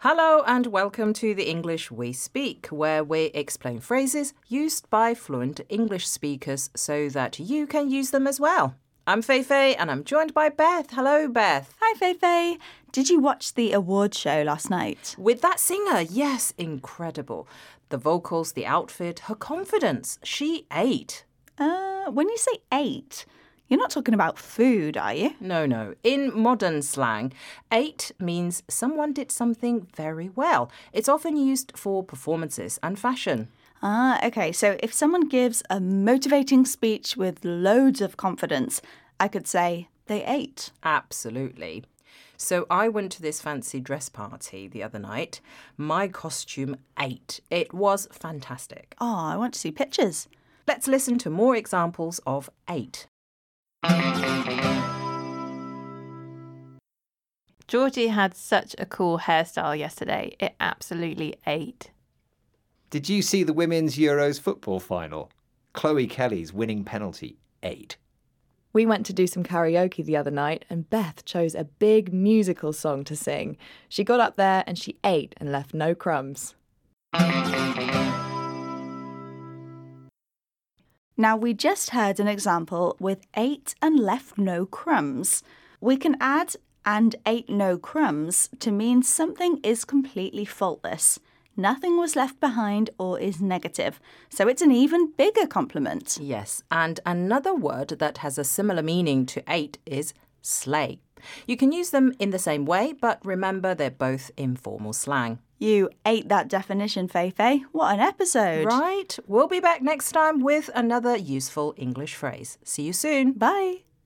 Hello and welcome to the English We Speak, where we explain phrases used by fluent English speakers so that you can use them as well. I'm Feifei and I'm joined by Beth. Hello, Beth. Hi, Feifei. Did you watch the award show last night? With that singer, yes, incredible. The vocals, the outfit, her confidence. She ate. When you say ate, you're not talking about food, are you? No. In modern slang, ate means someone did something very well. It's often used for performances and fashion. Okay. So if someone gives a motivating speech with loads of confidence, I could say they ate. Absolutely. So I went to this fancy dress party the other night. My costume ate. It was fantastic. Oh, I want to see pictures. Let's listen to more examples of ate. Georgie had such a cool hairstyle yesterday. It absolutely ate. Did you see the Women's Euros football final? Chloe Kelly's winning penalty ate. We went to do some karaoke the other night and Beth chose a big musical song to sing. She got up there and she ate and left no crumbs. Now, we just heard an example with ate and left no crumbs. We can add and ate no crumbs to mean something is completely faultless. Nothing was left behind or is negative. So it's an even bigger compliment. Yes, and another word that has a similar meaning to ate is slay. You can use them in the same way, but remember they're both informal slang. You ate that definition, Feifei. What an episode. Right? We'll be back next time with another useful English phrase. See you soon. Bye.